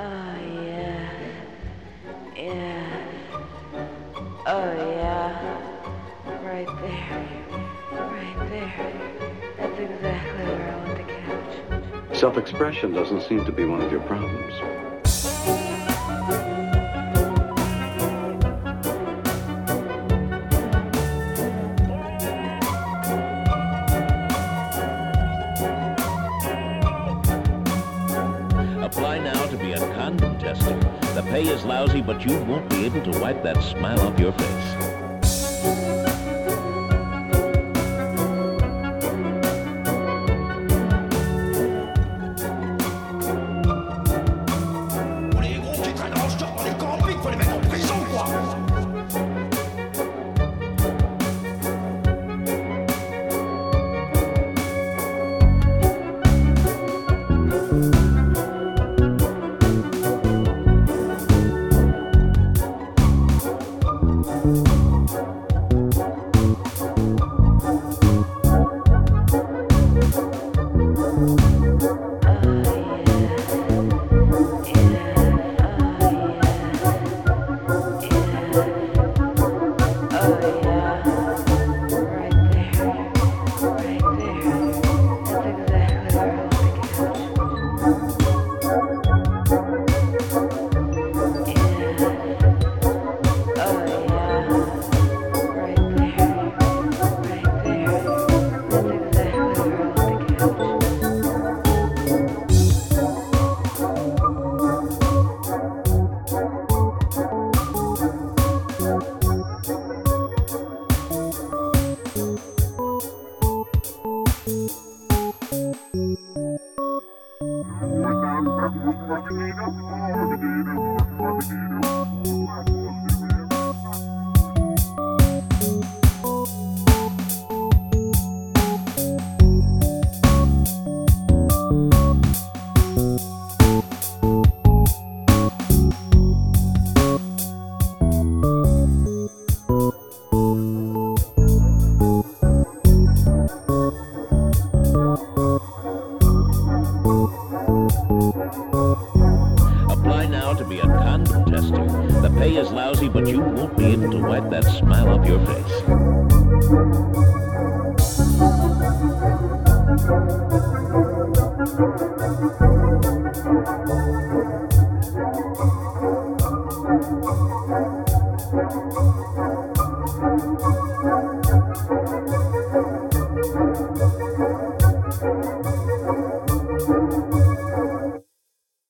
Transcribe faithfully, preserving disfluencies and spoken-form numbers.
Oh yeah, yeah, oh yeah, right there, right there. That's exactly where I want the couch. Self-expression doesn't seem to be one of your problems. Apply now to be a condom tester. The pay is lousy, but you won't be able to wipe that smile off your face. Pour les gros qui traînent en short dans les campings, faut les mettre en prison, quoi. Apply now to be a condom tester. The pay is lousy, but you won't be able to wipe that smile off your face.